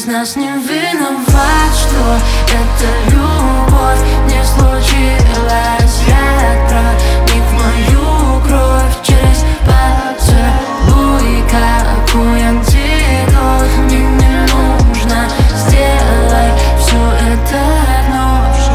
нас не виноват, что эта любовь не случилась. Яд проник в мою кровь через поцелуй, как у антидот. Мне не нужно, сделай все это вновь.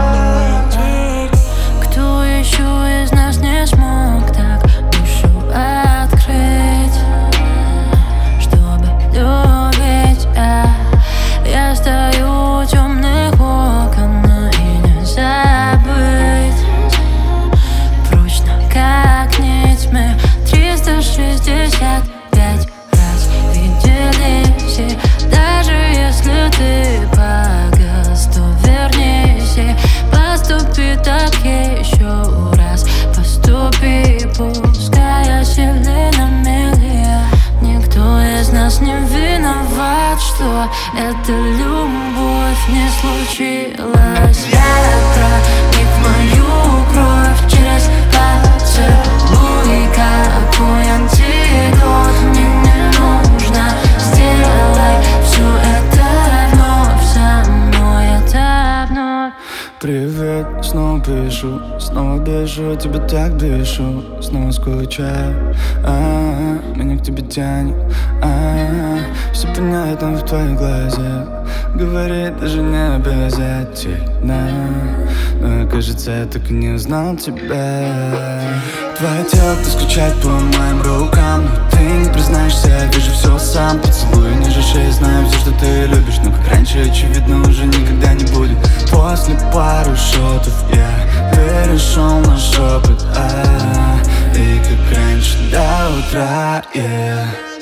Кто еще из нас не смог так душу открыть, чтобы любить? Я стою у темных окон и не забыть прочно, как нить. Мы 365 раз виделись, и даже если ты погас, то вернись и поступи так еще раз. Поступи, пускай я сильнее на мили. Никто из нас не виноват, что эта любовь не случилась. Я проник в мою кровь через поцелуй, как у антидот. Мне не нужно, сделай все это вновь. Со мной это вновь. Привет, снова пишу, снова дышу, тебя так дышу, снова скучаю, меня к тебе тянет, все понятно в твоих глазах, говорить даже не обязательно, но кажется, я так и не узнал тебя. Твое тело, кто скучает по моим рукам, но ты не признаешься, я вижу все сам. Поцелуй ниже шеи, знаю все, что ты любишь, но как раньше, очевидно, уже никогда не будет. После пары шотов я перешел на шепот, и как раньше до утра,